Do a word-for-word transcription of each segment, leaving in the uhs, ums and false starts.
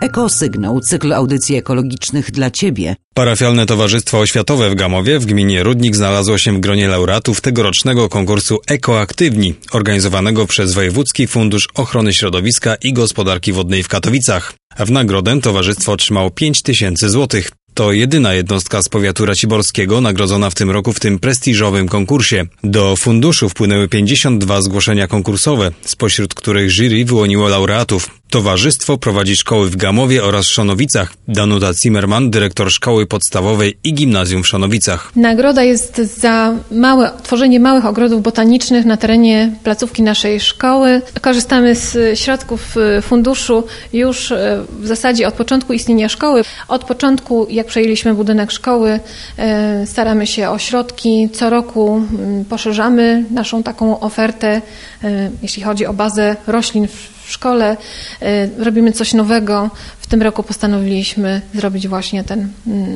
Ekosygnał, cykl audycji ekologicznych dla Ciebie. Parafialne Towarzystwo Oświatowe w Gamowie w gminie Rudnik znalazło się w gronie laureatów tegorocznego konkursu Ekoaktywni, organizowanego przez Wojewódzki Fundusz Ochrony Środowiska i Gospodarki Wodnej w Katowicach. A w nagrodę towarzystwo otrzymało pięć tysięcy złotych. To jedyna jednostka z powiatu raciborskiego nagrodzona w tym roku w tym prestiżowym konkursie. Do funduszu wpłynęły pięćdziesiąt dwa zgłoszenia konkursowe, spośród których jury wyłoniło laureatów. Towarzystwo prowadzi szkoły w Gamowie oraz Szonowicach. Danuta Zimmerman, dyrektor szkoły podstawowej i gimnazjum w Szonowicach. Nagroda jest za małe, tworzenie małych ogrodów botanicznych na terenie placówki naszej szkoły. Korzystamy z środków funduszu już w zasadzie od początku istnienia szkoły. Od początku, jak przejęliśmy budynek szkoły, staramy się o środki. Co roku poszerzamy naszą taką ofertę, jeśli chodzi o bazę roślin w szkole. Robimy coś nowego. W tym roku postanowiliśmy zrobić właśnie ten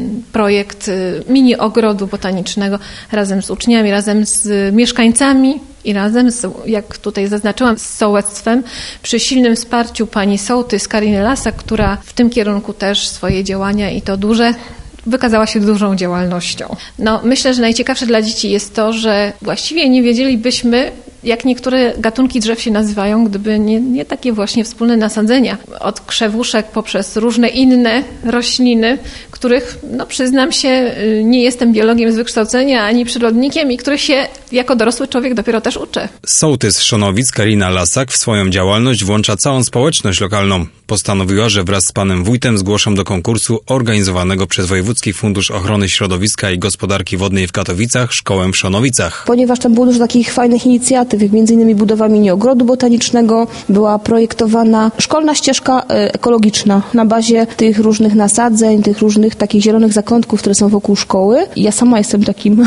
projekt mini ogrodu botanicznego razem z uczniami, razem z mieszkańcami i razem, z, jak tutaj zaznaczyłam, z sołectwem, przy silnym wsparciu pani sołtys Kariny Lasak, która w tym kierunku też swoje działania i to duże wykazała się dużą działalnością. No, myślę, że najciekawsze dla dzieci jest to, że właściwie nie wiedzielibyśmy, jak niektóre gatunki drzew się nazywają, gdyby nie, nie takie właśnie wspólne nasadzenia. Od krzewuszek poprzez różne inne rośliny, których, no przyznam się, nie jestem biologiem z wykształcenia, ani przyrodnikiem i których się jako dorosły człowiek dopiero też uczę. Sołtys Szonowic Karina Lasak w swoją działalność włącza całą społeczność lokalną. Postanowiła, że wraz z panem wójtem zgłoszą do konkursu organizowanego przez Wojewódzki Fundusz Ochrony Środowiska i Gospodarki Wodnej w Katowicach szkołę w Szonowicach. Ponieważ tam było dużo takich fajnych inicjatyw, między innymi budowa mini ogrodu botanicznego, była projektowana szkolna ścieżka ekologiczna na bazie tych różnych nasadzeń, tych różnych takich zielonych zakątków, które są wokół szkoły. Ja sama jestem takim,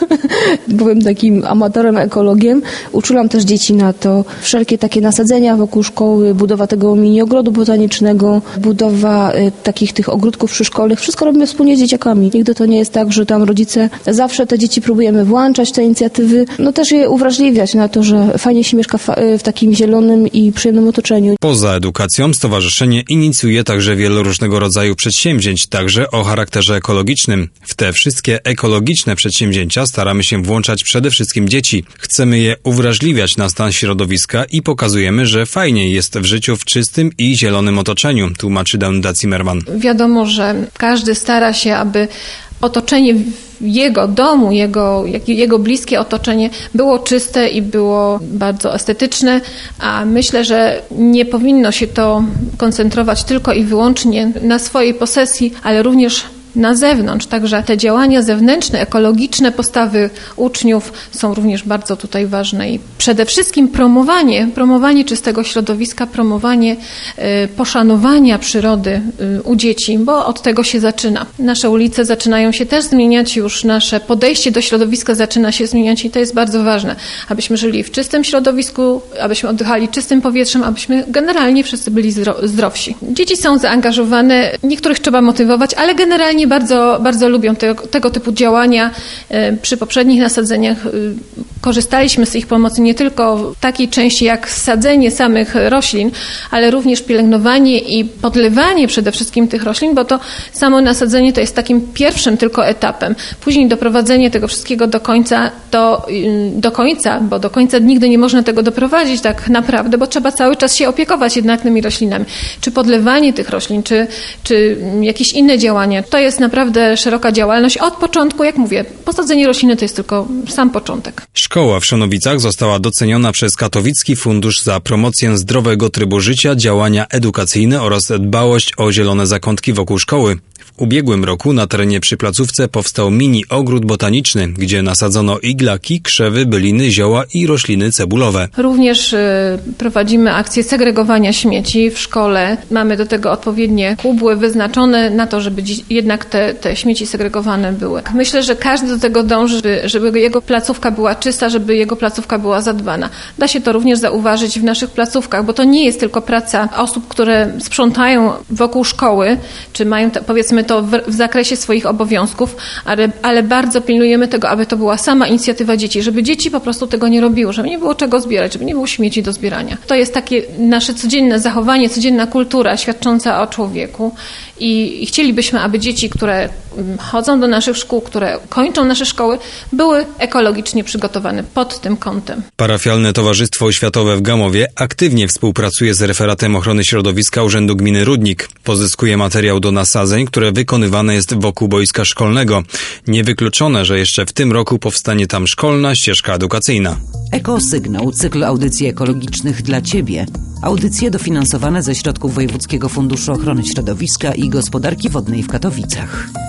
byłem takim amatorem, ekologiem. Uczyłam też dzieci na to. Wszelkie takie nasadzenia wokół szkoły, budowa tego mini ogrodu botanicznego, budowa y, takich tych ogródków przyszkolnych. Wszystko robimy wspólnie z dzieciakami. Nigdy to nie jest tak, że tam rodzice, zawsze te dzieci próbujemy włączać w te inicjatywy, no też je uwrażliwiać na to, że fajnie się mieszka w takim zielonym i przyjemnym otoczeniu. Poza edukacją stowarzyszenie inicjuje także wiele różnego rodzaju przedsięwzięć, także o charakterze ekologicznym. W te wszystkie ekologiczne przedsięwzięcia staramy się włączać przede wszystkim dzieci. Chcemy je uwrażliwiać na stan środowiska i pokazujemy, że fajnie jest w życiu w czystym i zielonym otoczeniu, tłumaczy Danuta Zimmerman. Wiadomo, że każdy stara się, aby otoczenie jego domu, jego, jego bliskie otoczenie było czyste i było bardzo estetyczne, a myślę, że nie powinno się to koncentrować tylko i wyłącznie na swojej posesji, ale również na zewnątrz. Także te działania zewnętrzne, ekologiczne postawy uczniów są również bardzo tutaj ważne i przede wszystkim promowanie, promowanie czystego środowiska, promowanie y, poszanowania przyrody y, u dzieci, bo od tego się zaczyna. Nasze ulice zaczynają się też zmieniać, już nasze podejście do środowiska zaczyna się zmieniać i to jest bardzo ważne, abyśmy żyli w czystym środowisku, abyśmy oddychali czystym powietrzem, abyśmy generalnie wszyscy byli zdro- zdrowsi. Dzieci są zaangażowane, niektórych trzeba motywować, ale generalnie bardzo, bardzo lubią te, tego typu działania. Przy poprzednich nasadzeniach korzystaliśmy z ich pomocy nie tylko w takiej części jak sadzenie samych roślin, ale również pielęgnowanie i podlewanie przede wszystkim tych roślin, bo to samo nasadzenie to jest takim pierwszym tylko etapem. Później doprowadzenie tego wszystkiego do końca, to do końca, bo do końca nigdy nie można tego doprowadzić tak naprawdę, bo trzeba cały czas się opiekować jednak tymi roślinami. Czy podlewanie tych roślin, czy, czy jakieś inne działania. To jest naprawdę szeroka działalność. Od początku, jak mówię, posadzenie rośliny to jest tylko sam początek. Szkoła w Szonowicach została doceniona przez Katowicki Fundusz za promocję zdrowego trybu życia, działania edukacyjne oraz dbałość o zielone zakątki wokół szkoły. W ubiegłym roku na terenie przy placówce powstał mini ogród botaniczny, gdzie nasadzono iglaki, krzewy, byliny, zioła i rośliny cebulowe. Również y, prowadzimy akcję segregowania śmieci w szkole. Mamy do tego odpowiednie kubły wyznaczone na to, żeby dzi- jednak jak te, te śmieci segregowane były. Myślę, że każdy do tego dąży, żeby, żeby jego placówka była czysta, żeby jego placówka była zadbana. Da się to również zauważyć w naszych placówkach, bo to nie jest tylko praca osób, które sprzątają wokół szkoły, czy mają te, powiedzmy to w, w zakresie swoich obowiązków, ale, ale bardzo pilnujemy tego, aby to była sama inicjatywa dzieci, żeby dzieci po prostu tego nie robiły, żeby nie było czego zbierać, żeby nie było śmieci do zbierania. To jest takie nasze codzienne zachowanie, codzienna kultura świadcząca o człowieku i, i chcielibyśmy, aby dzieci, które chodzą do naszych szkół, które kończą nasze szkoły, były ekologicznie przygotowane pod tym kątem. Parafialne Towarzystwo Oświatowe w Gamowie aktywnie współpracuje z Referatem Ochrony Środowiska Urzędu Gminy Rudnik. Pozyskuje materiał do nasadzeń, które wykonywane jest wokół boiska szkolnego. Niewykluczone, że jeszcze w tym roku powstanie tam szkolna ścieżka edukacyjna. Ekosygnał, cykl audycji ekologicznych dla Ciebie. Audycje dofinansowane ze środków Wojewódzkiego Funduszu Ochrony Środowiska i Gospodarki Wodnej w Katowicach.